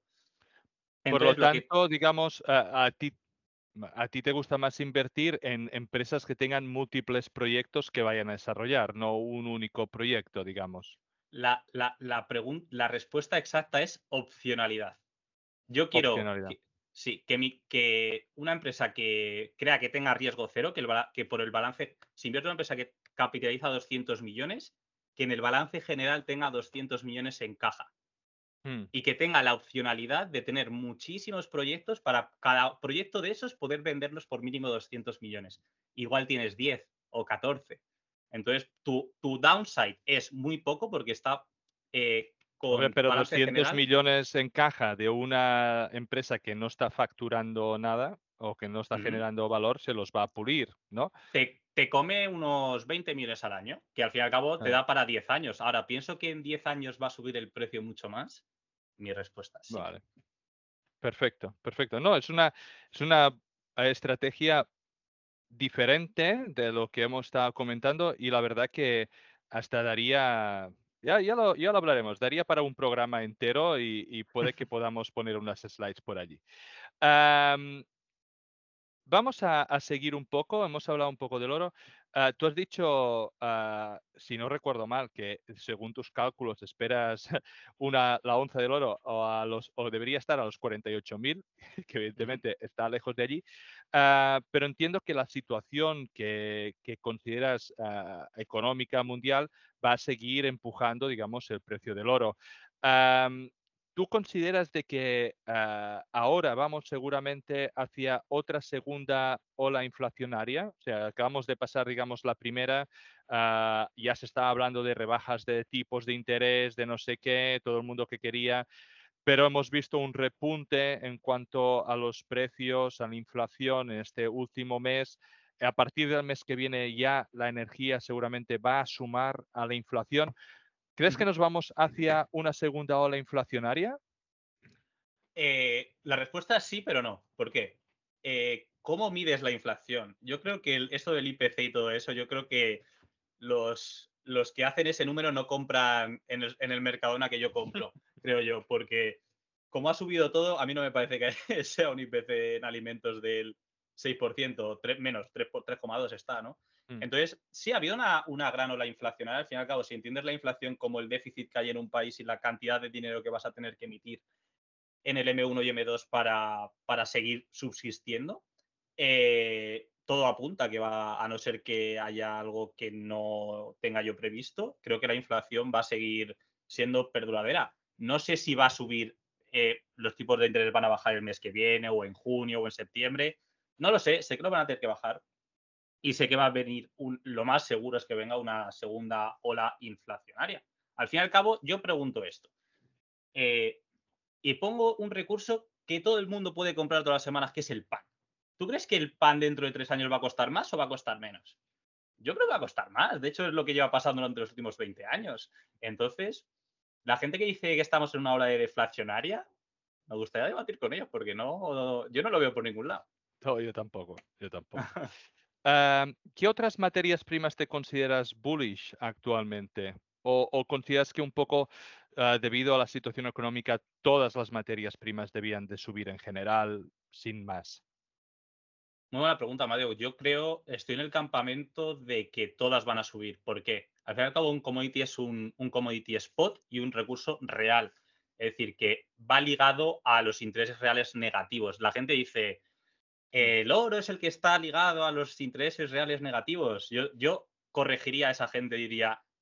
Por lo Entonces, lo que tanto, digamos, a, a ti, a ti te gusta más invertir en empresas que tengan múltiples proyectos que vayan a desarrollar, no un único proyecto, digamos. la, la, la, la respuesta exacta es opcionalidad. Yo quiero Opcionalidad. que, sí, que, mi, que una empresa que crea que tenga riesgo cero, que, el, que por el balance, si invierto en una empresa que capitaliza doscientos millones, que en el balance general tenga doscientos millones en caja. Mm. Y que tenga la opcionalidad de tener muchísimos proyectos para cada proyecto de esos poder venderlos por mínimo doscientos millones. Igual tienes diez o catorce. Entonces, tu, tu downside es muy poco porque está eh, Hombre, con pero balance doscientos general. millones en caja de una empresa que no está facturando nada o que no está Uh-huh. generando valor, se los va a pulir, ¿no? Te, te, come unos veinte millones al año, que al fin y al cabo te Ah, da para diez años. Ahora, ¿pienso que en diez años va a subir el precio mucho más? Mi respuesta es sí. vale, perfecto, perfecto. No, es una, es una eh, estrategia diferente de lo que hemos estado comentando y la verdad que hasta daría, ya, ya, lo, ya lo hablaremos, daría para un programa entero y, y puede que podamos poner unas slides por allí. Am, Vamos a, a seguir un poco, hemos hablado un poco del oro. Ah, tú has dicho, ah, si no recuerdo mal, que según tus cálculos esperas una, la onza del oro o, a los, o debería estar a los cuarenta y ocho mil, que Uh-huh. evidentemente está lejos de allí. Ah, pero entiendo que la situación que, que consideras ah, económica mundial va a seguir empujando, digamos, el precio del oro. Am, ¿Tú consideras de que uh, ahora vamos seguramente hacia otra segunda ola inflacionaria? O sea, acabamos de pasar, digamos, la primera, uh, ya se estaba hablando de rebajas de tipos de interés, de no sé qué, todo el mundo que quería, pero hemos visto un repunte en cuanto a los precios, a la inflación en este último mes. A partir del mes que viene ya la energía seguramente va a sumar a la inflación. ¿Crees que Uh-huh. nos vamos hacia una segunda ola inflacionaria? Eh, la respuesta es sí, pero no. ¿Por qué? Eh, ¿Cómo mides la inflación? Yo creo que el, esto del I P C y todo eso, yo creo que los, los que hacen ese número no compran en el, en el Mercadona que yo compro, creo yo, porque como ha subido todo, a mí no me parece que sea un I P C en alimentos del seis por ciento, tres, menos, tres coma dos está, ¿no? Mm. Entonces, sí ha habido una, una gran ola inflacionaria. Al fin y al cabo, si entiendes la inflación como el déficit que hay en un país y la cantidad de dinero que vas a tener que emitir en el eme uno y eme dos para, para seguir subsistiendo, eh, todo apunta que va, a no ser que haya algo que no tenga yo previsto, creo que la inflación va a seguir siendo perduradera. No sé si va a subir, eh, los tipos de interés van a bajar el mes que viene, o en junio, o en septiembre. No lo sé, sé que lo van a tener que bajar y sé que va a venir, un, lo más seguro es que venga una segunda ola inflacionaria. Al fin y al cabo, yo pregunto esto. Eh, y pongo un recurso que todo el mundo puede comprar todas las semanas, que es el pan. ¿Tú crees que el pan dentro de tres años va a costar más o va a costar menos? Yo creo que va a costar más. De hecho, es lo que lleva pasando durante los últimos veinte años. Entonces, la gente que dice que estamos en una ola de deflacionaria, me gustaría debatir con ellos porque no, yo no lo veo por ningún lado. No, yo tampoco, yo tampoco. Am, ¿qué otras materias primas te consideras bullish actualmente? ¿O, o consideras que un poco, ah, debido a la situación económica, todas las materias primas debían de subir en general, sin más? Muy buena pregunta, Madeo. Yo creo, estoy en el campamento de que todas van a subir. ¿Por qué? Al fin y al cabo, un commodity es un, un commodity spot y un recurso real. Es decir, que va ligado a los intereses reales negativos. La gente dice, Mm. el oro es el que está ligado a los intereses reales negativos. Yo, yo corregiría a esa gente, diría,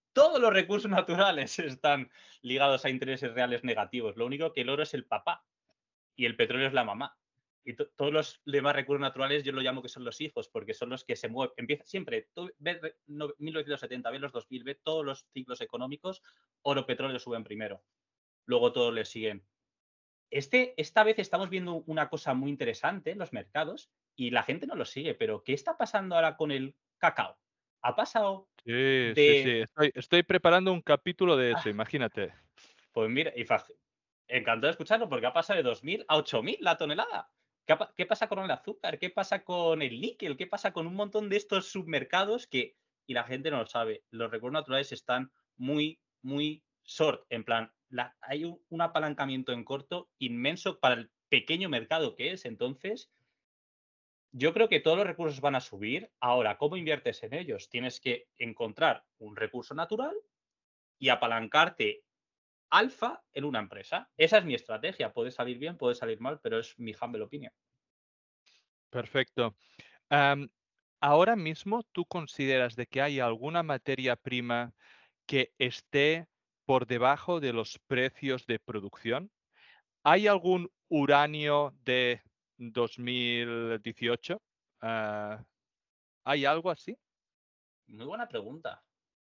Todos los recursos naturales están ligados a intereses reales negativos. Lo único que el oro es el papá y el petróleo es la mamá. Y to- todos los demás recursos naturales yo lo llamo que son los hijos, porque son los que se mueven. Empieza siempre, tú ves re- no- mil novecientos setenta, ves los dos mil, ves todos los ciclos económicos, oro, petróleo suben primero, luego todos les siguen. Este, esta vez estamos viendo una cosa muy interesante en los mercados y la gente no lo sigue, pero ¿qué está pasando ahora con el cacao? Ha pasado Sí, sí, sí. de... Estoy, estoy preparando un capítulo de eso, ah, imagínate. pues mira, y fácil. Encantado de escucharlo porque ha pasado de dos mil a ocho mil la tonelada. ¿Qué, ha pa- qué pasa con el azúcar? ¿Qué pasa con el níquel? ¿Qué pasa con un montón de estos submercados que, y la gente no lo sabe, los recursos naturales están muy, muy short, en plan, la- hay un, un apalancamiento en corto inmenso para el pequeño mercado que es. Entonces, yo creo que todos los recursos van a subir. Ahora, ¿cómo inviertes en ellos? Tienes que encontrar un recurso natural y apalancarte alfa en una empresa. Esa es mi estrategia. Puede salir bien, puede salir mal, pero es mi humble opinion. Perfecto. Am, Ahora mismo, ¿tú consideras de que hay alguna materia prima que esté por debajo de los precios de producción? ¿Hay algún uranio de dos mil dieciocho? Ah, ¿hay algo así? Muy buena pregunta.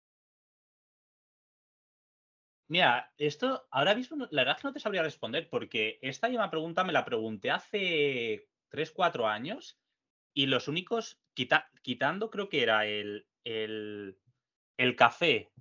Mira, esto ahora mismo no- la verdad es que no te sabría responder porque esta misma pregunta me la pregunté hace tres cuatro años y los únicos, quita- quitando creo que era el, el, el café,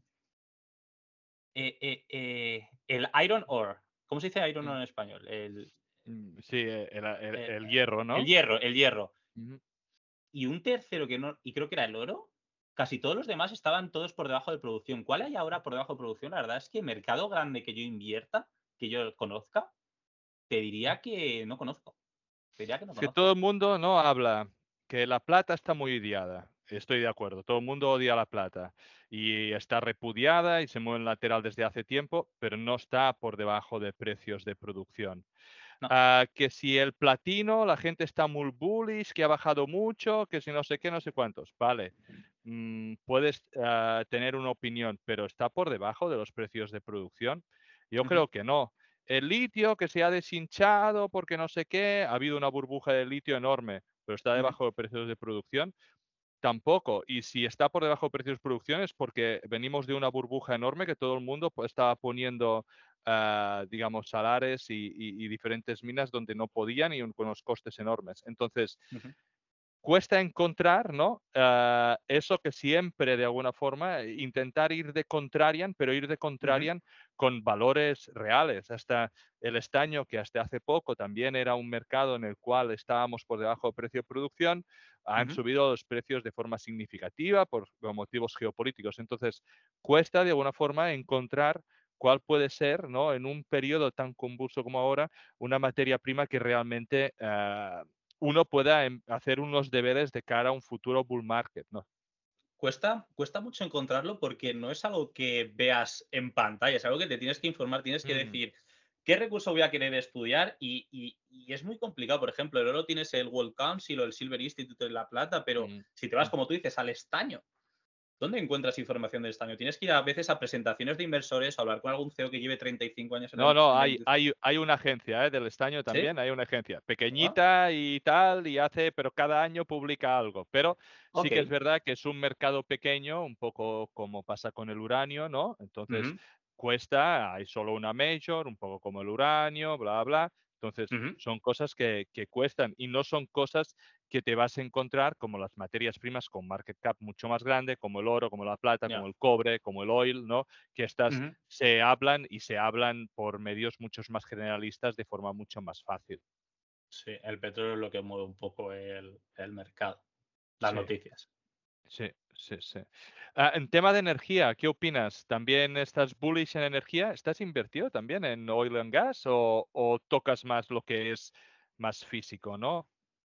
eh, eh, eh, el iron ore. ¿Cómo se dice iron ore Mm, en español? El, mm, sí, eh, el, el- eh, el hierro, el ¿no? hierro, el hierro. Ujú. Y un tercero que no, y creo que era el oro, casi todos los demás estaban todos por debajo de producción. ¿Cuál hay ahora por debajo de producción? La verdad es que mercado grande que yo invierta, que yo conozca, te diría que no conozco. Te diría que no Es que todo conozco. el mundo no habla que la plata está muy odiada. Estoy de acuerdo. Todo el mundo odia la plata y está repudiada y se mueve en lateral desde hace tiempo, pero no está por debajo de precios de producción. No. Ah, que si el platino, la gente está muy bullish, que ha bajado mucho, que si no sé qué, no sé cuántos. Vale, mm, puedes ah, tener una opinión, pero ¿está por debajo de los precios de producción? Yo Ujú, creo que no. El litio que se ha deshinchado porque no sé qué, ha habido una burbuja de litio enorme, pero está ujú, debajo de precios de producción. Tampoco. Y si está por debajo de precios de producción es porque venimos de una burbuja enorme que todo el mundo pues, estaba poniendo, ah, digamos, salares y, y- y diferentes minas donde no podían y un- con unos costes enormes. Entonces, ujú, cuesta encontrar, ¿no? Ah, eso que siempre, de alguna forma, eh, intentar ir de contrarian, pero ir de ujú, contrarian con valores reales. Hasta el estaño, que hasta hace poco también era un mercado en el cual estábamos por debajo de precio de producción, han ujú, subido los precios de forma significativa por, por motivos geopolíticos. Entonces, cuesta de alguna forma encontrar cuál puede ser, ¿no? En un periodo tan convulso como ahora, una materia prima que realmente ah, uno pueda em, hacer unos deberes de cara a un futuro bull market, ¿no? Cuesta, cuesta mucho encontrarlo porque no es algo que veas en pantalla, es algo que te tienes que informar, tienes que Mm, decir qué recurso voy a querer estudiar y, y- y es muy complicado. Por ejemplo, el oro tienes el World Council o el Silver Institute de la plata, pero mm, si te vas, mm. como tú dices, al estaño, ¿dónde encuentras información del estaño? Tienes que ir a veces a presentaciones de inversores o hablar con algún C E O que lleve treinta y cinco años en la, No, in- no, en la hay, industria. hay, hay una agencia, ¿eh? Del estaño ¿Sí? también, hay una agencia Ah, pequeñita y tal, y hace, pero cada año publica algo. Pero sí ok. que es verdad que es un mercado pequeño, un poco como pasa con el uranio, ¿no? Entonces, Ujú, cuesta, hay solo una major, un poco como el uranio, bla, bla. Entonces, ujú, son cosas que, que cuestan y no son cosas que te vas a encontrar como las materias primas con market cap mucho más grande, como el oro, como la plata, como ya, el cobre, como el oil, ¿no? Que estas ujú. se hablan y se hablan por medios muchos más generalistas de forma mucho más fácil. Sí, el petróleo es lo que mueve un poco el, el mercado, las Sí, noticias. sí, sí, sí. Ah, en tema de energía, ¿qué opinas? ¿También estás bullish en energía? ¿Estás invertido también en oil and gas o, o tocas más lo que es más físico, no?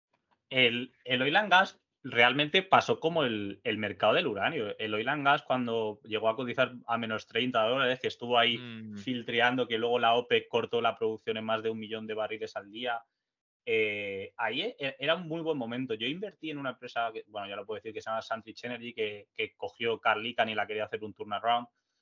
El, el oil and gas realmente pasó como el, el mercado del uranio. El oil and gas cuando llegó a cotizar a menos treinta dólares, que estuvo ahí Mm, filtreando, que luego la OPEC cortó la producción en más de un millón de barriles al día. Eh, ahí e- era un muy buen momento. Yo invertí en una empresa, que, bueno, ya lo puedo decir, que se llama Sandrich Energy, que, que cogió Carl Icahn y la quería hacer un turnaround.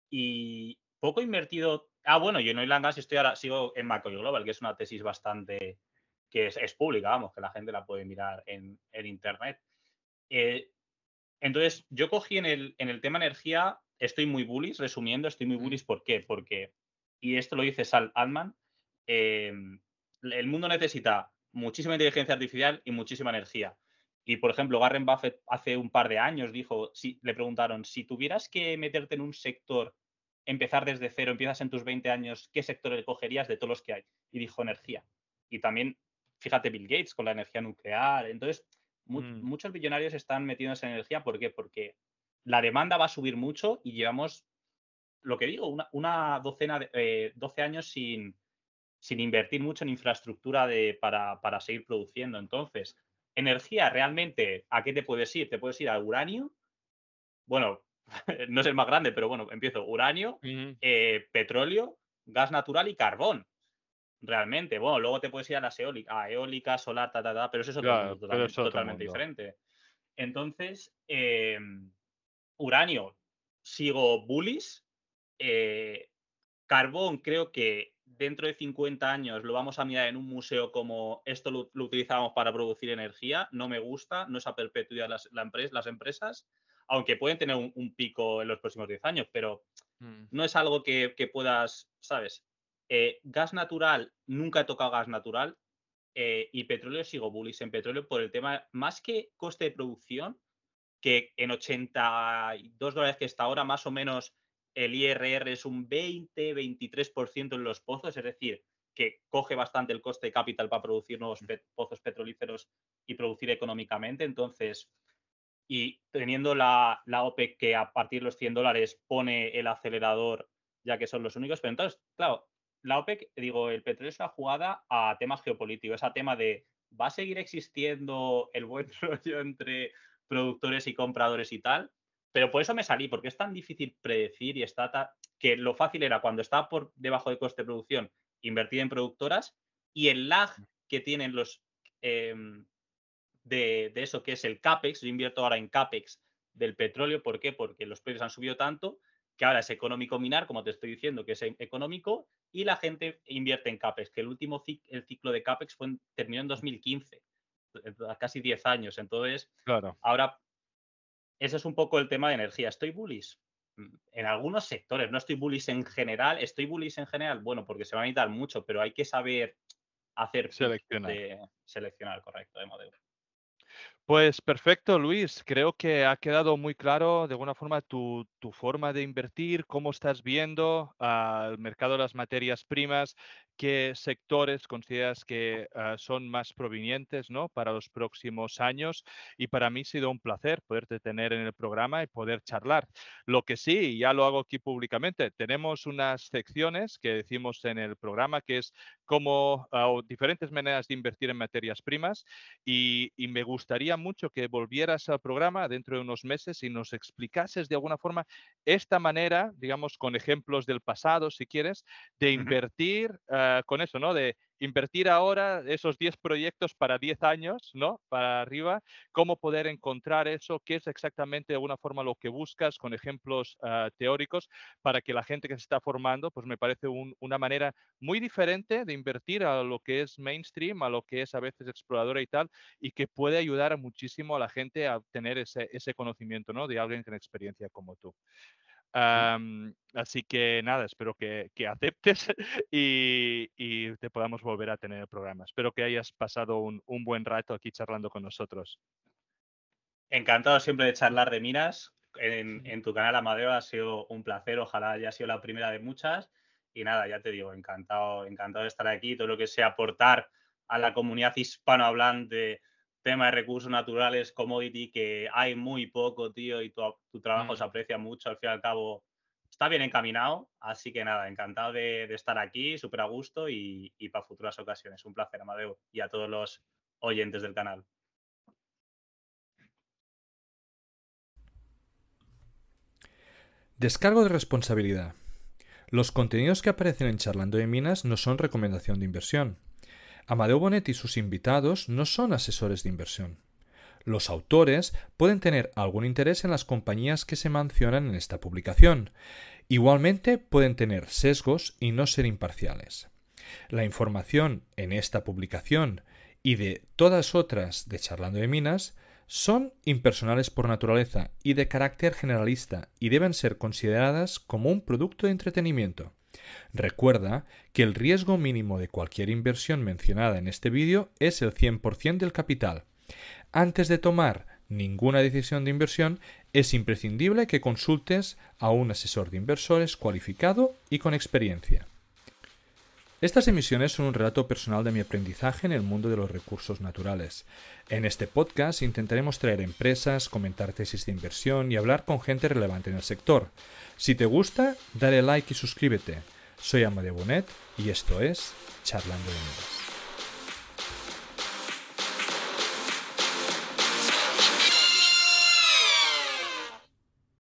y poco invertido. Ah, bueno, yo en Oil and Gas estoy ahora, sigo en Macquarie Global, que es una tesis bastante, que es, es pública, vamos, que la gente la puede mirar en, en internet. Eh, entonces, yo cogí en el, en el tema energía, estoy muy bullish, resumiendo, estoy muy Mm, bullish, ¿por qué? Porque, y esto lo dice Sal Altman, eh, el mundo necesita muchísima inteligencia artificial y muchísima energía. Y, por ejemplo, Warren Buffett hace un par de años dijo, si, le preguntaron, si tuvieras que meterte en un sector, empezar desde cero, empiezas en tus veinte años, ¿qué sector escogerías de todos los que hay? Y dijo energía. Y también, fíjate, Bill Gates con la energía nuclear. Entonces, mu mm, muchos billonarios están metiéndose en energía. ¿Por qué? Porque la demanda va a subir mucho y llevamos, lo que digo, una, una docena de eh, doce años sin, sin invertir mucho en infraestructura de, para, para seguir produciendo. Entonces, energía realmente, ¿a qué te puedes ir? Te puedes ir al uranio. Bueno, no es el más grande, pero bueno, empiezo. Uranio, ujú. eh, petróleo, gas natural y carbón. Realmente. Bueno, luego te puedes ir a las eólicas, a eólica, solar, ta, ta, ta, pero eso es otro Claro, mundo pero totalmente, es otro totalmente mundo. diferente. Entonces, eh, uranio, sigo bullish. Eh, Carbón, creo que dentro de cincuenta años lo vamos a mirar en un museo como esto lo, lo utilizamos para producir energía. No me gusta, no es a perpetuidad las, la empresa, las empresas, aunque pueden tener un, un, pico en los próximos diez años, pero Mm, no es algo que, que puedas, ¿sabes? Eh, gas natural, nunca he tocado gas natural, eh, y petróleo sigo bullish en petróleo por el tema, más que coste de producción, que en ochenta y dos dólares que está ahora, más o menos el I R R es un veinte, veintitrés por ciento en los pozos, es decir, que coge bastante el coste de capital para producir nuevos pe pozos petrolíferos y producir económicamente. Entonces, y teniendo la, la OPEC que a partir de los cien dólares pone el acelerador, ya que son los únicos, pero entonces, claro, la OPEC, digo, el petróleo es una jugada a temas geopolíticos, a tema de, ¿va a seguir existiendo el buen rollo entre productores y compradores y tal? Pero por eso me salí, porque es tan difícil predecir y está ta- que lo fácil era cuando estaba por debajo de coste de producción, invertir en productoras y el lag que tienen los, eh, de, de eso que es el CAPEX. Yo invierto ahora en CAPEX del petróleo. ¿Por qué? Porque los precios han subido tanto que ahora es económico minar, como te estoy diciendo, que es económico, y la gente invierte en CAPEX, que el último cic el ciclo de CAPEX fue en, terminó en dos mil quince, casi diez años. Entonces, claro. ahora, ese es un poco el tema de energía. ¿Estoy bullish? En algunos sectores, no estoy bullish en general. ¿Estoy bullish en general? Bueno, porque se va a necesitar mucho, pero hay que saber hacer pick Seleccionar. de seleccionar, correcto, de modelo. Pues perfecto, Luis. Creo que ha quedado muy claro de alguna forma tu, tu forma de invertir, cómo estás viendo al mercado de las materias primas, qué sectores consideras que ah, son más provenientes, ¿no?, para los próximos años. Y para mí ha sido un placer poderte tener en el programa y poder charlar. Lo que sí, y ya lo hago aquí públicamente, tenemos unas secciones que decimos en el programa que es como ah, o diferentes maneras de invertir en materias primas. Y, y me gustaría mucho que volvieras al programa dentro de unos meses y nos explicases de alguna forma esta manera, digamos, con ejemplos del pasado, si quieres, de Ujú. invertir uh, con eso, ¿no? De invertir ahora esos diez proyectos para diez años, ¿no? Para arriba, cómo poder encontrar eso, qué es exactamente de alguna forma lo que buscas con ejemplos uh, teóricos para que la gente que se está formando, pues me parece un, una manera muy diferente de invertir a lo que es mainstream, a lo que es a veces exploradora y tal, y que puede ayudar muchísimo a la gente a obtener ese, ese conocimiento, ¿no?, de alguien con experiencia como tú. Um, así que nada, espero que, que aceptes y, y, te podamos volver a tener el programa. Espero que hayas pasado un, un buen rato aquí charlando con nosotros. Encantado siempre de charlar de minas. En, en tu canal, Amadeo, ha sido un placer. Ojalá haya sido la primera de muchas. Y nada, ya te digo, encantado, encantado de estar aquí. Todo lo que sea aportar a la comunidad hispanohablante, tema de recursos naturales, commodity, que hay muy poco, tío, y tu, tu trabajo se Mm. aprecia mucho. Al fin y al cabo, está bien encaminado. Así que nada, encantado de, de estar aquí, súper a gusto y, y para futuras ocasiones. Un placer, Amadeo, y a todos los oyentes del canal. Descargo de responsabilidad. Los contenidos que aparecen en Charlando de Minas no son recomendación de inversión. Amadeo Bonet y sus invitados no son asesores de inversión. Los autores pueden tener algún interés en las compañías que se mencionan en esta publicación Igualmente pueden tener sesgos y no ser imparciales. La información en esta publicación y de todas otras de Charlando de Minas son impersonales por naturaleza y de carácter generalista y deben ser consideradas como un producto de entretenimiento. Recuerda que el riesgo mínimo de cualquier inversión mencionada en este vídeo es el cien por ciento del capital. Antes de tomar ninguna decisión de inversión, es imprescindible que consultes a un asesor de inversores cualificado y con experiencia. Estas emisiones son un relato personal de mi aprendizaje en el mundo de los recursos naturales. En este podcast intentaremos traer empresas, comentar tesis de inversión y hablar con gente relevante en el sector. Si te gusta, dale like y suscríbete. Soy Amadeo Bonet y esto es Charlando de Minas.